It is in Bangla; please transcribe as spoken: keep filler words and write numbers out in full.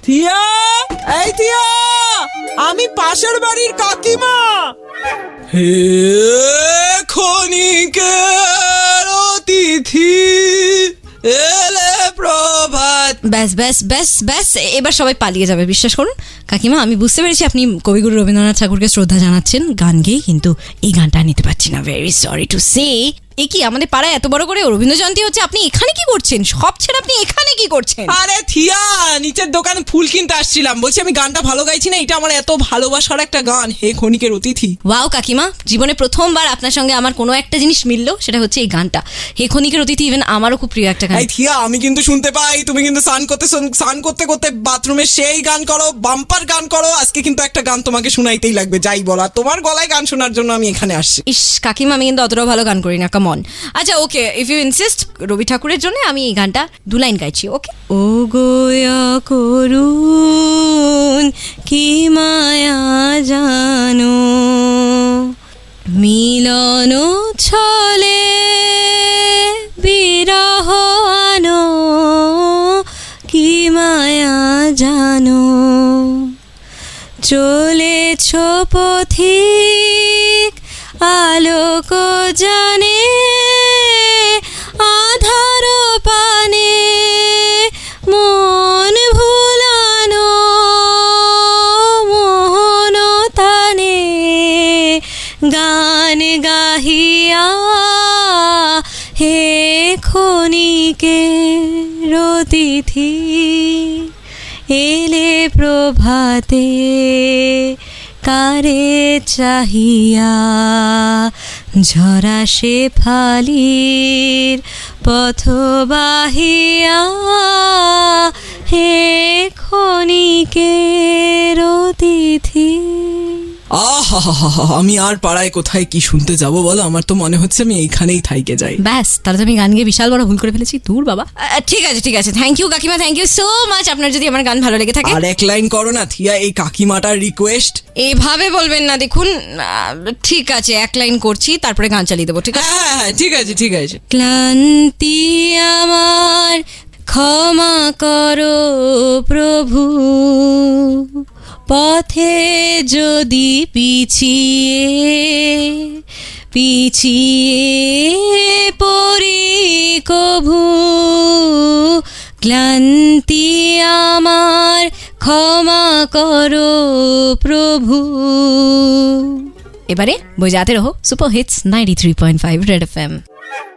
থিয়া, এই থিয়া, আমি পাশের বাড়ির কাকিমা। হে ক্ষণিকের অতিথি এলে প্রভাত। ব্যাস ব্যাস ব্যাস ব্যাস এবার সবাই পালিয়ে যাবে, বিশ্বাস করুন কাকিমা। আমি বুঝতে পেরেছি আপনি কবিগুরু রবীন্দ্রনাথ ঠাকুরকে শ্রদ্ধা জানাচ্ছেন গান গেয়ে, কিন্তু এই গানটা নিতে পারছি না। Very sorry to say. এ কি আমাদের পাড়ায় এত বড় করে রবীন্দ্র জয়ন্তী হচ্ছে, আপনি এখানে কি করছেন? সব ছেড়ে আপনি এখানে কি করছেন? আরে থিয়া, নিচের দোকানে ফুল কিনতে আসছিলাম, বলছি আমি গানটা ভালো গাইছি না, এটা আমার এত ভালোবাসার একটা গান, হে ক্ষণিকের অতিথি। ওয়াও কাকিমা, জীবনে প্রথমবার আপনার সঙ্গে আমার কোনো একটা জিনিস মিললো, সেটা হচ্ছে এই গানটা, হে ক্ষণিকের অতিথি। ইভেন আমারও খুব প্রিয় একটা গান। এই থিয়া, আমি কিন্তু শুনতে পাই তুমি কিন্তু স্নান করতে স্নান করতে করতে বাথরুমে সেই গান করো, বাম্পার গান করো। আজকে কিন্তু একটা গান তোমাকে শোনাইতেই লাগবে, যাই বলা। তোমার গলায় গান শোনার জন্য আমি এখানে আসছি। ইস কাকিমা, আমি কিন্তু অতটাও ভালো গান করি না, কাম অন। আচ্ছা okay, if you insist, Rabi ঠাকুরের জন্য আমি এই গানটা দু লাইন গাইছি, ওকে? ও গোয়া করুন কি মায়া জানো, মিলন ছলে বিরহ আনো, কি মায়া জানো, চলেছ পথিক আলোক জানে, আধার পানে মন ভুলানো, মোহন তানে গান গাহিয়া, হে ক্ষণিকের অতিথি এলে প্রভাতে, কারে চাহিয়া ঝরা সে ফালির পথ বাহিয়া, হে ক্ষণিকের অতিথি। আহা, আমি আর পাড়ায় কোথায় কি শুনতে যাব বলো? আমার তো মনে হচ্ছে আমি এইখানেই থাইকে যাই। ব্যাস, তাহলে তো আমি গান গিয়ে বিশাল বড় ভুল করে ফেলেছি। দূর বাবা। ঠিক আছে ঠিক আছে, থ্যাংক ইউ কাকিমা, থ্যাংক ইউ সো মাচ। আপনার যদি আমার গান ভালো লেগে থাকে আর এক লাইন করো না থিয়া, এই কাকিমাটার রিকোয়েস্ট। এইভাবে বলবেন না, দেখুন। ঠিক আছে, এক লাইন করছি, তারপরে গান চালিয়ে দেবো, ঠিক আছে? হ্যাঁ হ্যাঁ ঠিক আছে ঠিক আছে। ক্লান্তি আমার ক্ষমা করো প্রভু, পথে যদি পিছিয়ে পিছিয়ে পড়ি কভু, ক্লান্তি আমার ক্ষমা করো প্রভু। এবারে বজাতে রহো super hits ninety three point five red F M.